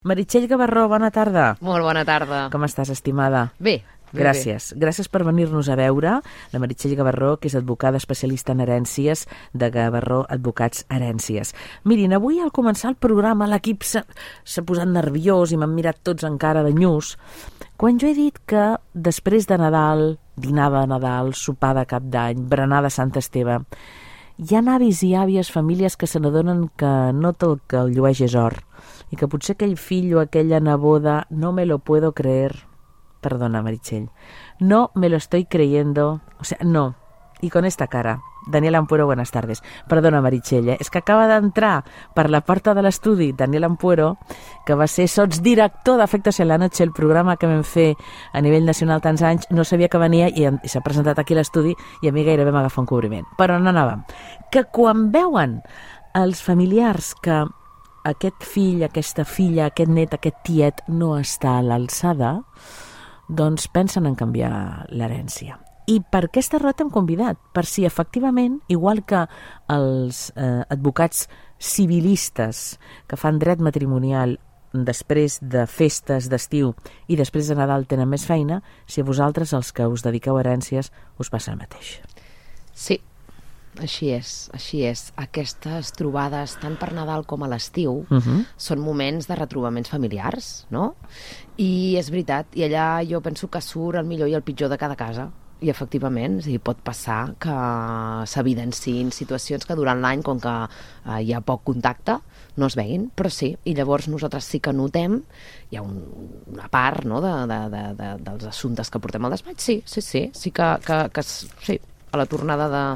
Meritxell Gavarró, bona tarda. Molt bona tarda. Com estàs, estimada? Bé. Gràcies. Gràcies per venir-nos a veure. La Meritxell Gavarró, que és advocada especialista en herències de Gavarró Advocats Herències. Mirin, avui al començar el programa l'equip s'ha posat nerviós i m'han mirat tots encara de nyus quan jo he dit que després de Nadal, dinar de Nadal, sopar de Cap d'Any, berenar de Sant Esteve, hi ha avis i àvies, famílies que se n'adonen que no tot el que el llueix és or i que potser aquell fill o aquella neboda no me lo puedo creer. Perdona, Meritxell. No me lo estoy creyendo. O sea, no. Y con esta cara. Daniel Ampuero, buenas tardes. Perdona, Meritxell, és que acaba d'entrar per la porta de l'estudi Daniel Ampuero, que va ser sotsdirector d'Afectos en la Noche, el programa que vam fer a nivell nacional tants anys. No sabia que venia i s'ha presentat aquí a l'estudi i a mi gairebé m'agafa un cobriment. Però no anàvem. Que quan veuen els familiars que aquest fill, aquesta filla, aquest net, aquest tiet no està a l'alçada, doncs pensen en canviar l'herència. I per aquesta raó t'hem convidat, per si efectivament, igual que els advocats civilistes que fan dret matrimonial després de festes d'estiu i després de Nadal tenen més feina, si a vosaltres, els que us dediqueu a herències, us passa el mateix. Sí, així és. Aquestes trobades, tant per Nadal com a l'estiu, són moments de retrobaments familiars, no? I és veritat, i allà jo penso que surt el millor i el pitjor de cada casa. I efectivament, pot passar que s'evidenciïn situacions que durant l'any, com que hi ha poc contacte, no es veguin, però sí, i llavors nosaltres sí que notem, hi ha una part, no, dels assumptes que portem al despatx, sí que sí, a la tornada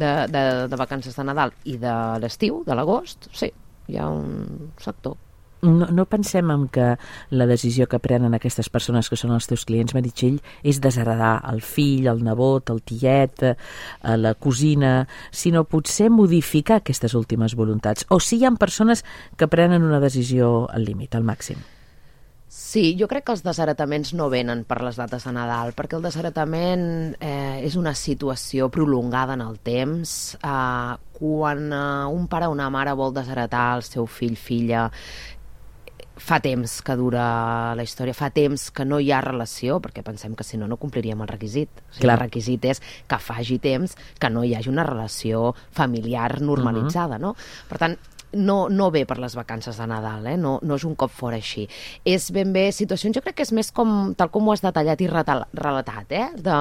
de vacances de Nadal i de l'estiu, de l'agost, sí, hi ha un sector. No pensem en que la decisió que prenen aquestes persones que són els teus clients, Meritxell, és desheredar el fill, el nebot, el tiet, la cosina, sinó potser modificar aquestes últimes voluntats. O si hi ha persones que prenen una decisió al límit, al màxim. Sí, jo crec que els desheretaments no venen per les dates de Nadal, perquè el desheretament és una situació prolongada en el temps. Quan un pare o una mare vol desheretar el seu fill, filla, fa temps que dura la història, fa temps que no hi ha relació, perquè pensem que si no, no compliríem el requisit. O sigui, el requisit és que faci temps que no hi hagi una relació familiar normalitzada, no? Per tant, no ve per les vacances de Nadal, no és un cop fora així. És ben bé situacions, jo crec que és més com, tal com ho has detallat i relatat, de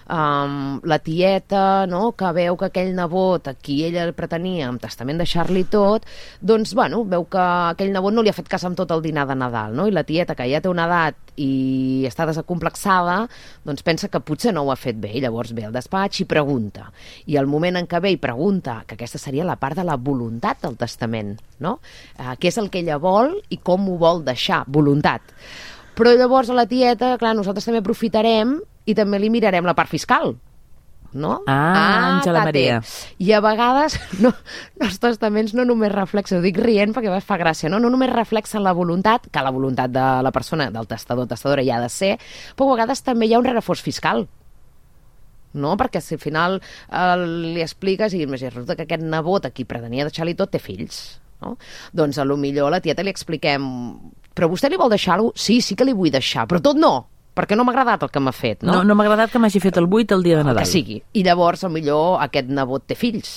la tieta, no?, que veu que aquell nebot, a qui ella pretenia amb testament deixar-li tot, doncs, bueno, veu que aquell nebot no li ha fet cas amb tot el dinar de Nadal, no?, i la tieta, que ja té una edat i està desacomplexada, doncs pensa que potser no ho ha fet bé, i llavors ve al despatx i pregunta. I al moment en què ve i pregunta, que aquesta seria la part de la voluntat del testament, no? Què és el que ella vol i com ho vol deixar, voluntat. Però llavors a la tieta, clar, nosaltres també aprofitarem i també li mirarem la part fiscal, no? Àngela Maria. I a vegades els testaments no només reflexen, ho dic rient perquè fa gràcia, no només reflexen la voluntat, que la voluntat de la persona, del testador, testadora, ja ha de ser, però a vegades també hi ha un rerefons fiscal. No? Perquè si al final li expliques i resulta que aquest nebot a qui pretenia deixar-li tot té fills, no? Doncs a lo millor a la tieta li expliquem, però vostè li vol deixar-ho? Sí que li vull deixar, però tot no, perquè no m'ha agradat el que m'ha fet, no? No m'ha agradat que m'hagi fet el buit el dia de Nadal. Que sigui. I llavors a lo millor aquest nebot té fills.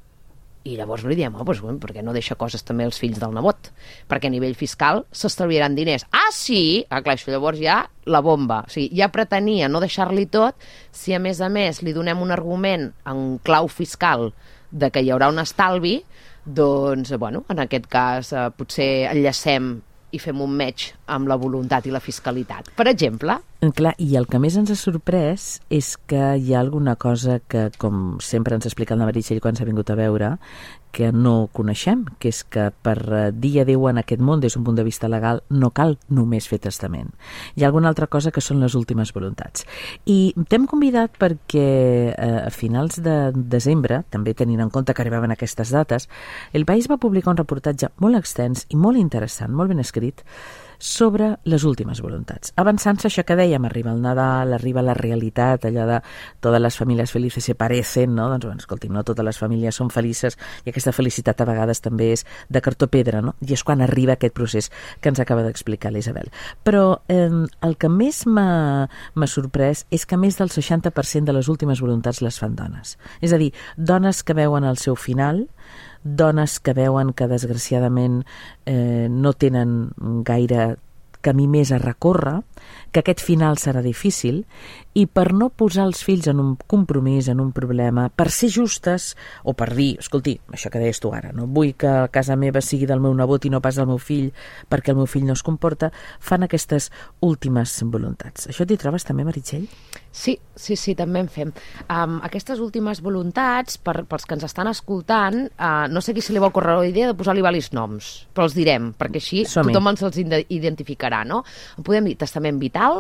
I llavors li diem, per què no deixa coses també als fills del nebot? Perquè a nivell fiscal s'estalviaran diners. Sí? Clar, això llavors ja la bomba. O sigui, ja pretenia no deixar-li tot, si a més li donem un argument en clau fiscal de que hi haurà un estalvi, doncs, en aquest cas potser enllacem i fem un match amb la voluntat i la fiscalitat. Per exemple. Clar, i el que més ens ha sorprès és que hi ha alguna cosa que, com sempre ens ha explicat la Meritxell quan s'ha vingut a veure, que no coneixem, que és que per dir adéu en aquest món des d'un punt de vista legal no cal només fer testament. Hi ha alguna altra cosa que són les últimes voluntats. I t'hem convidat perquè a finals de desembre, també tenint en compte que arribaven aquestes dates, El País va publicar un reportatge molt extens i molt interessant, molt ben escrit, sobre les últimes voluntats. Avançant-se, això que dèiem, arriba el Nadal, arriba la realitat, allò de totes les famílies felices se parecen, no? Doncs, bueno, escolti, no totes les famílies són felices i aquesta felicitat a vegades també és de cartó-pedra, no? I és quan arriba aquest procés que ens acaba d'explicar l'Isabel. Però el que més m'ha sorprès és que més del 60% de les últimes voluntats les fan dones. És a dir, dones que veuen el seu final, dones que veuen que desgraciadament no tenen gaire camí més a recórrer, que aquest final serà difícil, i per no posar els fills en un compromís, en un problema, per ser justes, o per dir, escolti, això que deies tu ara, no vull que la casa meva sigui del meu nebot i no pas del meu fill, perquè el meu fill no es comporta, fan aquestes últimes voluntats. Això t'hi trobes també, Meritxell? Sí, també en fem. Aquestes últimes voluntats, pels que ens estan escoltant, no sé qui se li va ocórrer la idea de posar-li valis noms, però els direm, perquè així tothom ens els identificarà, no? Podem dir testament vital,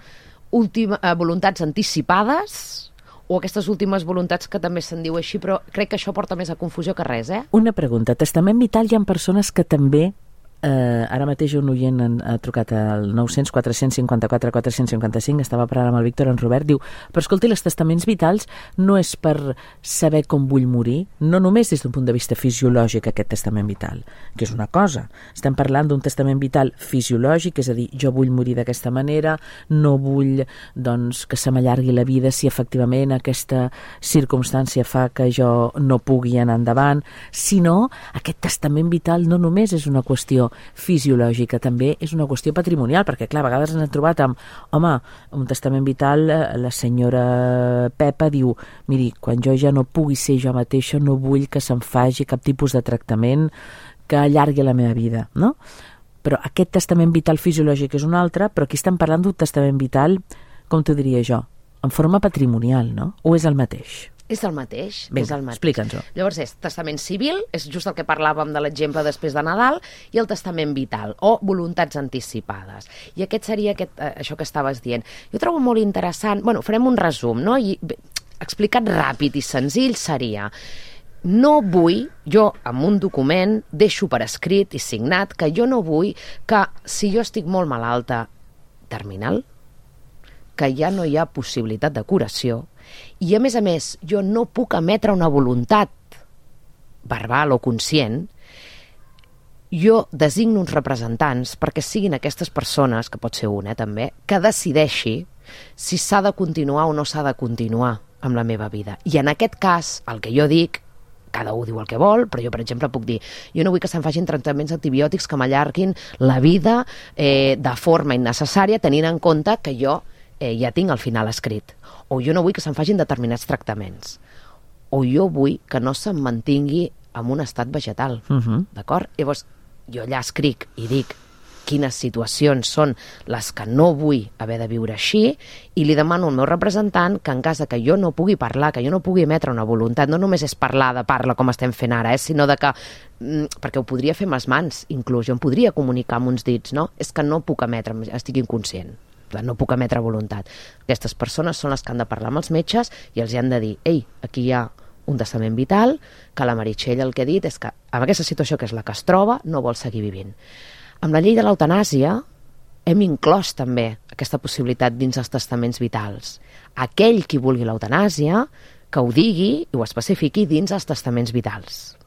voluntats anticipades, o aquestes últimes voluntats que també se'n diu així, però crec que això porta més a confusió que res, Una pregunta. Testament vital hi ha persones que també ara mateix un oient ha trucat al 900 454 455, estava parlant amb el Víctor, en Robert, diu, però escolti, els testaments vitals no és per saber com vull morir, no només des d'un punt de vista fisiològic aquest testament vital, que és una cosa, estem parlant d'un testament vital fisiològic, és a dir, jo vull morir d'aquesta manera, no vull doncs que se m'allargui la vida si efectivament aquesta circumstància fa que jo no pugui anar endavant, sinó aquest testament vital no només és una qüestió fisiològica, també és una qüestió patrimonial, perquè clar, a vegades ens hem trobat amb, home, un testament vital, la senyora Pepa diu, miri, quan jo ja no pugui ser jo mateixa, no vull que se'm faci cap tipus de tractament que allargui la meva vida, no? Però aquest testament vital fisiològic és un altre, però aquí estem parlant d'un testament vital, com t'ho diria jo, en forma patrimonial, no? O és el mateix? És el mateix. Vinga, explica'ns-ho. Llavors és testament civil, és just el que parlàvem de l'exemple després de Nadal, i el testament vital, o voluntats anticipades. I aquest seria això que estaves dient. Jo trobo molt interessant, farem un resum, no? I explicat ràpid i senzill seria, no vull, jo amb un document deixo per escrit i signat que jo no vull que si jo estic molt malalta terminal, que ja no hi ha possibilitat de curació, i a més, jo no puc emetre una voluntat verbal o conscient, jo designo uns representants perquè siguin aquestes persones, que pot ser una també, que decideixi si s'ha de continuar o no s'ha de continuar amb la meva vida. I en aquest cas, el que jo dic, cada un diu el que vol, però jo, per exemple, puc dir, jo no vull que se'n facin tractaments antibiòtics que m'allarguin la vida de forma innecessària, tenint en compte que jo ja tinc el final escrit. O jo no vull que se'n facin determinats tractaments. O jo vull que no se'm mantingui en un estat vegetal. D'acord? Llavors, jo allà escric i dic quines situacions són les que no vull haver de viure així i li demano al meu representant que en cas que jo no pugui parlar, que jo no pugui emetre una voluntat, no només és parlar de parla com estem fent ara, sinó de que, perquè ho podria fer amb les mans, inclús, jo em podria comunicar amb uns dits, no? És que no puc emetre, estic inconscient. No puc emetre voluntat. Aquestes persones són les que han de parlar amb els metges i els hi han de dir, ei, aquí hi ha un testament vital, que la Meritxell el que ha dit és que amb aquesta situació que és la que es troba no vol seguir vivint. Amb la llei de l'eutanàsia hem inclòs també aquesta possibilitat dins els testaments vitals. Aquell qui vulgui l'eutanàsia, que ho digui i ho especifiqui dins els testaments vitals.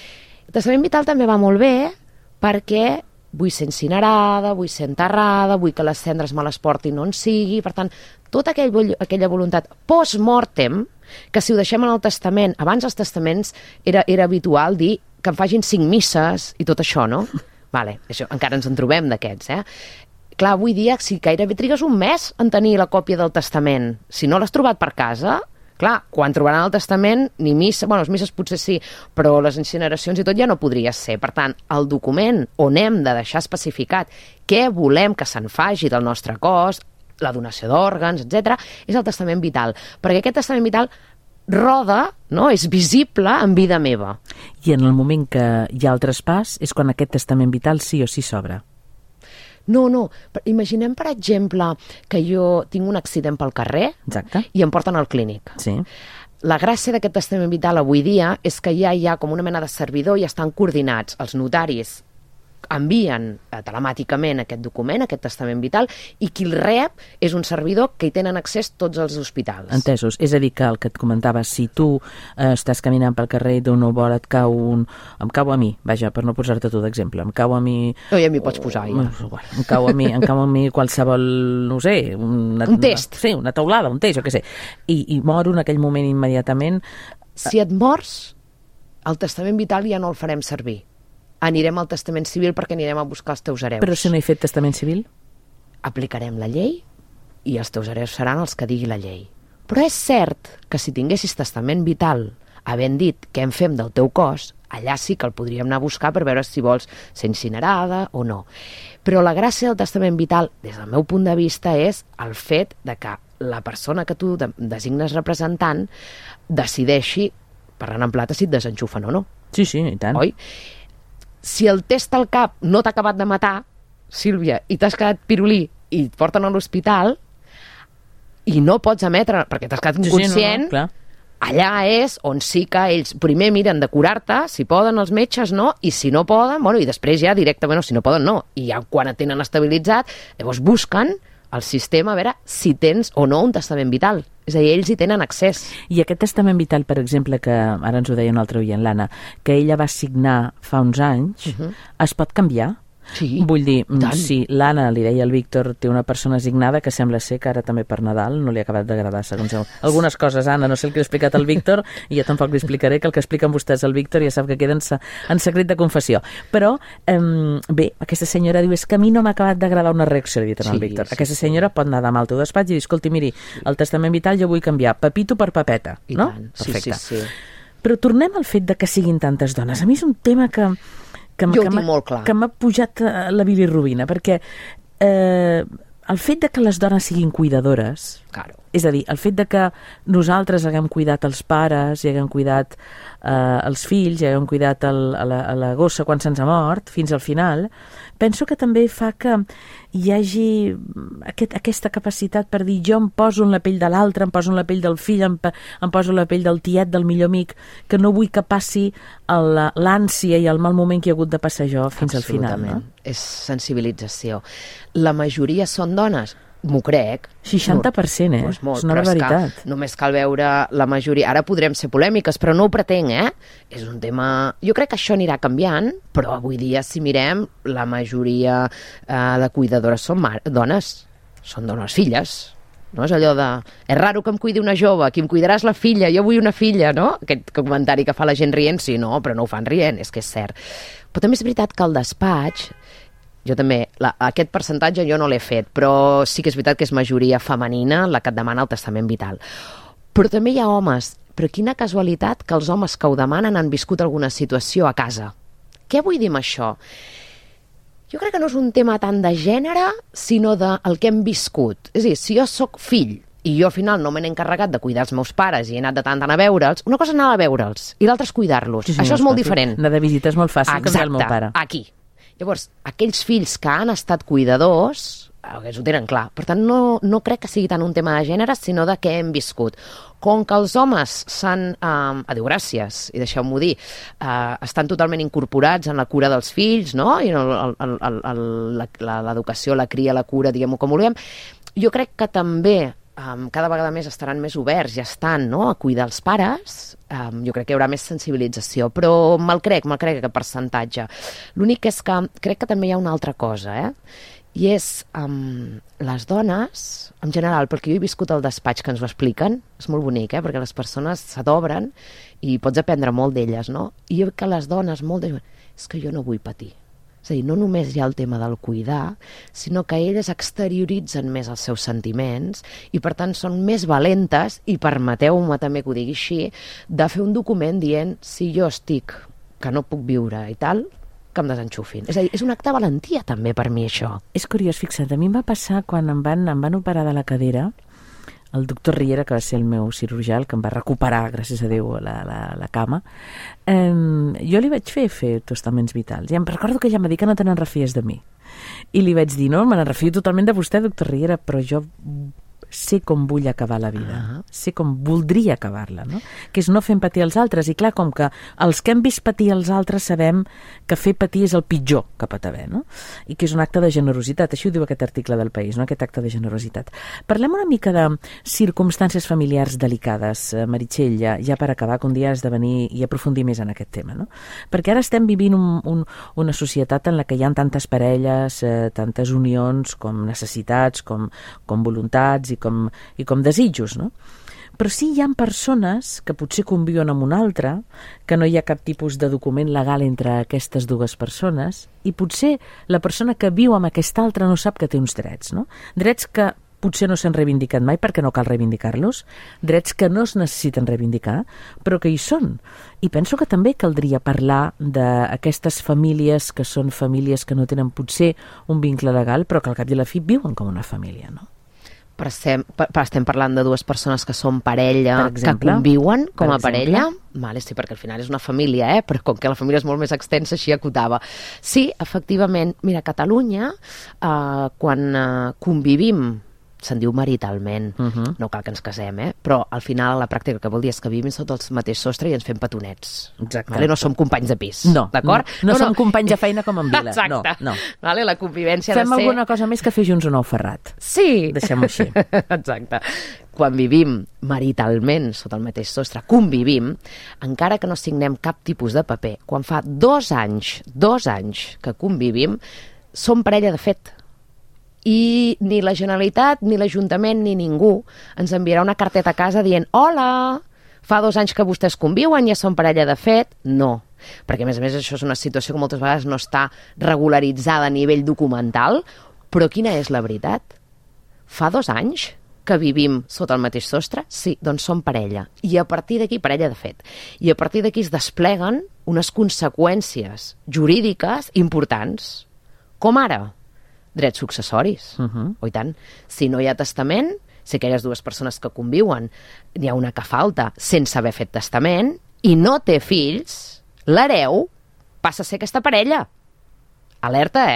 El testament vital també va molt bé perquè vull ser incinerada, vull ser enterrada, vull que les cendres me les porti i no en sigui. Per tant, tota aquella voluntat post-mortem, que si ho deixem en el testament, abans els testaments era habitual dir que em facin 5 misses i tot això, no? Vale, això, encara ens en trobem d'aquests, Clar, avui dia, si gairebé trigues un mes en tenir la còpia del testament, si no l'has trobat per casa, clar, quan trobaran el testament, ni missa, les misses potser sí, però les incineracions i tot ja no podria ser. Per tant, el document on hem de deixar especificat què volem que se'n faci del nostre cos, la donació d'òrgans, etc., és el testament vital. Perquè aquest testament vital roda, no? És visible en vida meva. I en el moment que hi ha el traspàs és quan aquest testament vital sí o sí s'obre. No. Imaginem, per exemple, que jo tinc un accident pel carrer. Exacte. I em porten al clínic. Sí. La gràcia d'aquest testament vital avui dia és que ja hi ha com una mena de servidor i estan coordinats els notaris envien telemàticament aquest document, aquest testament vital, i qui el rep és un servidor que hi tenen accés tots els hospitals. Entesos. És a dir, que el que et comentava, si tu estàs caminant pel carrer i d'un vol et cau em cau a mi, vaja, per no posar-te tu d'exemple, em cau a mi... No, ja m'hi pots posar, ja. Em cau a mi qualsevol, no sé... Un test. Sí, una taulada, un test, jo què sé. I moro en aquell moment immediatament. Si et mors, el testament vital ja no el farem servir. Anirem al testament civil perquè anirem a buscar els teus hereus. Però si no he fet testament civil? Aplicarem la llei i els teus hereus seran els que digui la llei. Però és cert que si tinguessis testament vital, havent dit què en fem del teu cos, allà sí que el podríem anar a buscar per veure si vols ser incinerada o no. Però la gràcia del testament vital, des del meu punt de vista, és el fet de que la persona que tu designes representant decideixi, parlant en plata, si et desenxufen o no. Sí, i tant. Oi? Si el test al cap no t'ha acabat de matar, Sílvia, i t'has quedat pirulí i et porten a l'hospital i no pots emetre, perquè t'has quedat inconscient, no, allà és on sí que ells primer miren de curar-te, si poden els metges, no, i si no poden, bueno, i després ja directament, si no poden, no. I ja quan et tenen estabilitzat, llavors busquen el sistema a veure si tens o no un testament vital. És a dir, ells hi tenen accés. I aquest testament vital, per exemple, que ara ens ho deia un altre oient, l'Anna, que ella va signar fa uns anys, es pot canviar? Sí, vull dir, tant. si l'Anna, li deia al Víctor, té una persona assignada que sembla ser que ara també per Nadal no li ha acabat d'agradar, segons algunes coses, Anna, no sé el que he explicat al Víctor, i jo tampoc li explicaré, que el que expliquen vostès al Víctor ja sap que queda en secret de confessió. Però, bé, aquesta senyora diu, és que a mi no m'ha acabat d'agradar una reacció, li he dit al Víctor. Aquesta senyora pot anar demà al teu despatx i dir, escolti, miri, el testament vital jo vull canviar Pepito per Pepeta, I no? tant. Perfecte. Sí. Però tornem al fet de que siguin tantes dones. A mi és un tema que m'ha pujat la bilirrubina, perquè el fet de que les dones siguin cuidadores, claro. És a dir, el fet de que nosaltres haguem cuidat els pares i haguem cuidat els fills i haguem cuidat la gossa quan se'ns ha mort, fins al final, penso que també fa que hi hagi aquesta capacitat per dir jo em poso en la pell de l'altre, em poso en la pell del fill, em poso en la pell del tiet, del millor amic, que no vull que passi l'ànsia i el mal moment que he hagut de passar jo fins al final. No? És sensibilització. La majoria són dones? M'ho crec. 60%, Doncs molt, és una barbaritat. Només cal veure la majoria. Ara podrem ser polèmiques, però no ho pretenc, És un tema... Jo crec que això anirà canviant, però avui dia, si mirem, la majoria de cuidadores són dones. Són dones filles. No és allò de... És raro que em cuidi una jove, qui em cuidaràs la filla, jo vull una filla, no? Aquest comentari que fa la gent rient, sí, no, però no ho fan rient, és que és cert. Però també és veritat que el despatx... Jo també, aquest percentatge jo no l'he fet, però sí que és veritat que és majoria femenina la que et demana el testament vital. Però també hi ha homes. Però quina casualitat que els homes que ho demanen han viscut alguna situació a casa. Què vull dir amb això? Jo crec que no és un tema tant de gènere, sinó del que hem viscut. És a dir, si jo sóc fill i jo al final no me n'he encarregat de cuidar els meus pares i he anat de tant a veure'ls, una cosa és anar a veure'ls i l'altra és cuidar-los. Sí, això és molt diferent. Anar de visita és molt fàcil, que el meu pare. Aquí. Llavors, aquells fills que han estat cuidadors, aquests ho tenen clar. Per tant, no crec que sigui tant un tema de gènere, sinó de què hem viscut. Com que els homes s'han, adéu, gràcies, i deixeu-m'ho dir, estan totalment incorporats en la cura dels fills, no? I l'educació, la cria, la cura, diguem-ho com vulguem, jo crec que també cada vegada més estaran més oberts, ja estan, no?, a cuidar els pares. Jo crec que hi haurà més sensibilització, però me'l crec aquest percentatge. L'únic és que crec que també hi ha una altra cosa, i és les dones, en general, perquè jo he viscut al despatx que ens ho expliquen, és molt bonic, perquè les persones s'adobren i pots aprendre molt d'elles, no? I jo crec que les dones, és que jo no vull patir. És a dir, no només hi ha el tema del cuidar, sinó que elles exterioritzen més els seus sentiments i, per tant, són més valentes, i permeteu-me també que ho digui així, de fer un document dient si jo estic que no puc viure i tal, que em desenxufin. És a dir, és un acte de valentia també per mi, això. És curiós, fixa't, a mi em va passar quan em van operar de la cadera, el doctor Riera, que va ser el meu cirurgià, el que em va recuperar, gràcies a Déu, la cama, jo li vaig fer testaments vitals. I em recordo que ella em va dir que no te n'enrefies de mi. I li vaig dir, no, me n'enrefio totalment de vostè, doctor Riera, però jo sé com vull acabar la vida, sé com voldria acabar-la, no? Que és no fent patir els altres. I clar, com que els que hem vist patir els altres sabem que fer patir és el pitjor que pot haver, no? I que és un acte de generositat. Així ho diu aquest article del País, no? Aquest acte de generositat. Parlem una mica de circumstàncies familiars delicades, Meritxell, ja per acabar, que un dia has de venir i aprofundir més en aquest tema, no? Perquè ara estem vivint una societat en la que hi ha tantes parelles, tantes unions, com necessitats, com voluntats i com desitjos, no? Però sí hi ha persones que potser conviuen amb una altra, que no hi ha cap tipus de document legal entre aquestes dues persones, i potser la persona que viu amb aquesta altra no sap que té uns drets, no? Drets que potser no s'han reivindicat mai perquè no cal reivindicar-los, drets que no es necessiten reivindicar, però que hi són. I penso que també caldria parlar d'aquestes famílies que són famílies que no tenen potser un vincle legal, però que al cap i a la fi viuen com una família, no? Però estem parlant de dues persones que són parella, que conviuen com a parella. Vale, sí, perquè al final és una família, però com que la família és molt més extensa, així acotava. Sí, efectivament. Mira, a Catalunya, quan convivim, se'n diu maritalment, no cal que ens casem, però al final a la pràctica el que vol dir és que vivim sota el mateix sostre i ens fem petonets. Exacte. Vale? No som companys de pis, d'acord? No som companys de feina com en Vila. Exacte. No. Vale? La convivència ha de ser... Fem alguna cosa més que fer junts un ou ferrat. Sí. Deixem-ho així. Exacte. Quan vivim maritalment sota el mateix sostre, convivim, encara que no signem cap tipus de paper, quan fa 2 anys que convivim, som parella de fet. I ni la Generalitat, ni l'Ajuntament, ni ningú ens enviarà una carteta a casa dient «Hola, fa 2 anys que vostès conviuen, ja són parella de fet». No, perquè a més això és una situació que moltes vegades no està regularitzada a nivell documental, però quina és la veritat? Fa 2 anys que vivim sota el mateix sostre? Sí, doncs som parella. I a partir d'aquí, parella de fet, i a partir d'aquí es despleguen unes conseqüències jurídiques importants, com ara drets successoris. Oh, i tant. Si no hi ha testament, si aquelles dues persones que conviuen n'hi ha una que falta sense haver fet testament i no té fills, l'hereu passa a ser aquesta parella. Alerta,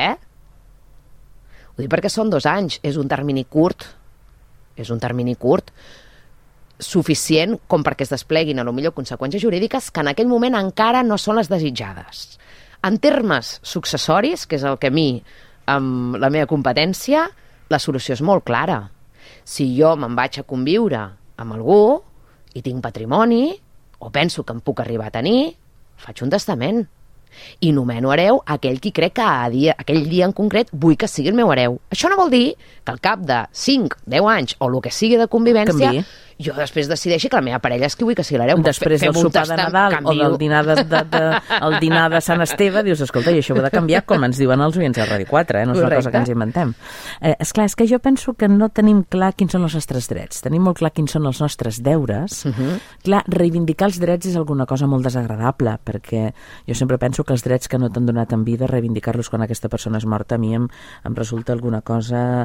Ho dic perquè són 2 anys, és un termini curt. És un termini curt suficient com perquè es despleguin a lo millor conseqüències jurídiques que en aquell moment encara no són les desitjades. En termes successoris, que és el que a mi amb la meva competència, la solució és molt clara. Si jo me'n vaig a conviure amb algú i tinc patrimoni, o penso que em puc arribar a tenir, faig un testament. I nomeno hereu aquell qui crec que aquell dia en concret vull que sigui el meu hereu. Això no vol dir que al cap de 5, 10 anys o el que sigui de convivència jo després decideixi que la meva parella és qui vull que sigui l'hereu. Després del sopar de Nadal o del dinar el dinar de Sant Esteve dius, escolta, i això ho he de canviar com ens diuen els oients a Ràdio 4, no és una cosa que ens inventem. Esclar, és que jo penso que no tenim clar quins són els nostres drets, tenim molt clar quins són els nostres deures. Clar, reivindicar els drets és alguna cosa molt desagradable, perquè jo sempre penso que els drets que no t'han donat en vida, reivindicar-los quan aquesta persona és morta, a mi em resulta alguna cosa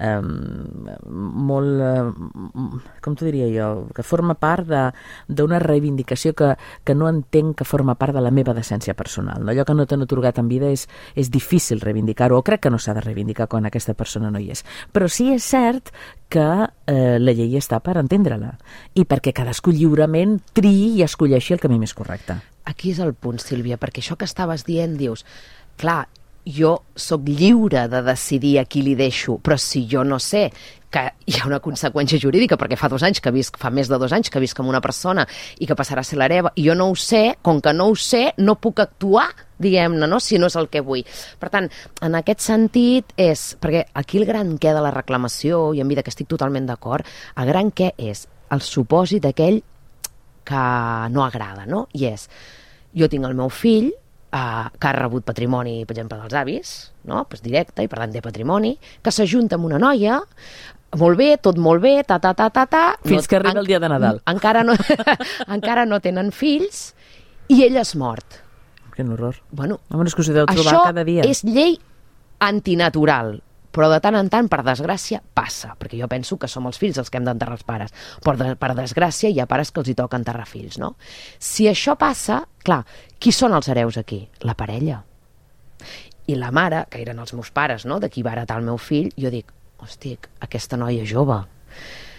molt, com t'ho diria jo, que forma part d'una reivindicació que no entenc que forma part de la meva decència personal. No? Allò que no t'han atorgat en vida és difícil reivindicar-ho, o crec que no s'ha de reivindicar quan aquesta persona no hi és. Però sí és cert que la llei està per entendre-la i perquè cadascú lliurement triï i escolleixi el camí més correcte. Aquí és el punt, Sílvia, perquè això que estaves dient, dius, clar, jo sóc lliure de decidir a qui li deixo, però si jo no sé que hi ha una conseqüència jurídica, perquè fa més de 2 anys que visc amb una persona i que passarà a ser l'hereva, i jo no ho sé, com que no ho sé, no puc actuar, diguem-ne, no? Si no és el que vull. Per tant, en aquest sentit és, perquè aquí el gran què de la reclamació, i en vida que estic totalment d'acord, el gran què és el supòsit d'aquell que no agrada, no? I és, jo tinc el meu fill, que ha rebut patrimoni, per exemple, dels avis, no? Pues directe, i per tant té patrimoni, que s'ajunta amb una noia, molt bé, tot molt bé, fins que arriba el dia de Nadal. Encara no tenen fills, i ell és mort. Quin horror. Bueno, és que us ho deu trobar cada dia. Això és llei antinatural, però de tant en tant, per desgràcia, passa, perquè jo penso que som els fills els que hem d'enterrar els pares, però per desgràcia hi ha pares que els hi toca enterrar fills, no? Si això passa, clar, qui són els hereus aquí? La parella. I la mare, que eren els meus pares, no?, de qui va heretar el meu fill, jo dic, hosti, aquesta noia jove,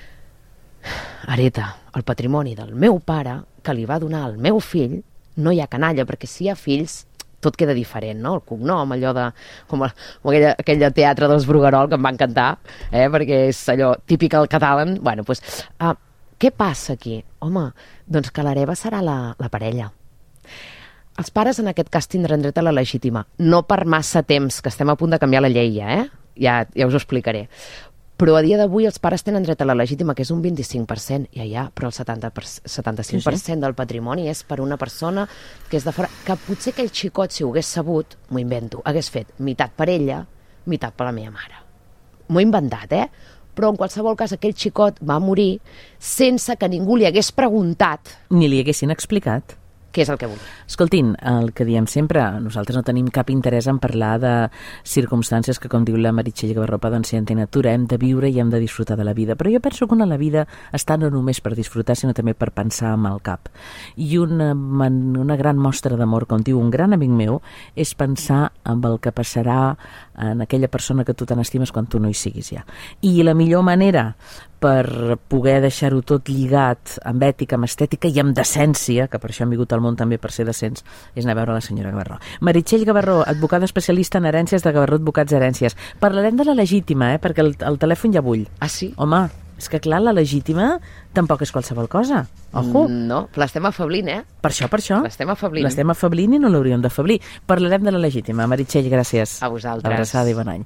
hereta el patrimoni del meu pare, que li va donar al meu fill, no hi ha canalla, perquè si hi ha fills tot queda diferent, no? El cognom, allò de... com aquell teatre dels Bruguerol, que em va encantar, perquè és allò típic al català. Bueno, doncs, què passa aquí? Home, doncs que l'hereva serà la parella. Els pares en aquest cas tindran dret a la legítima, no per massa temps, que estem a punt de canviar la llei, ja us ho explicaré. Però a dia d'avui els pares tenen dret a la legítima, que és un 25%, però el 75% del patrimoni és per una persona que és de fora, que potser aquell xicot, si ho hagués sabut, m'ho invento, hagués fet meitat per ella, meitat per la meva mare. M'ho he inventat, Però en qualsevol cas aquell xicot va morir sense que ningú li hagués preguntat. Ni li haguessin explicat. Què és el que vull? Escoltin, el que diem sempre, nosaltres no tenim cap interès en parlar de circumstàncies que, com diu la Meritxell Gavarró, poden ser antinatura. Hem de viure i hem de disfrutar de la vida. Però jo penso que una la vida està no només per disfrutar, sinó també per pensar amb el cap. I una gran mostra d'amor, com diu un gran amic meu, és pensar amb el que passarà en aquella persona que tu tant estimes quan tu no hi siguis ja. I la millor manera per poder deixar-ho tot lligat amb ètica, amb estètica i amb decència, que per això hem vingut al món també per ser decents, és anar a veure la senyora Gavarró. Meritxell Gavarró, advocada especialista en herències de Gavarró Advocats Herències. Parlarem de la legítima, perquè el telèfon ja bull. Ah, sí? Home, és que clar, la legítima tampoc és qualsevol cosa. Ojo. No, l'estem afablint, Per això. L'estem afablint. L'estem afablint i no l'hauríem d'afablir. Parlarem de la legítima. Meritxell, gràcies. A vosaltres. Abraçada i bon any.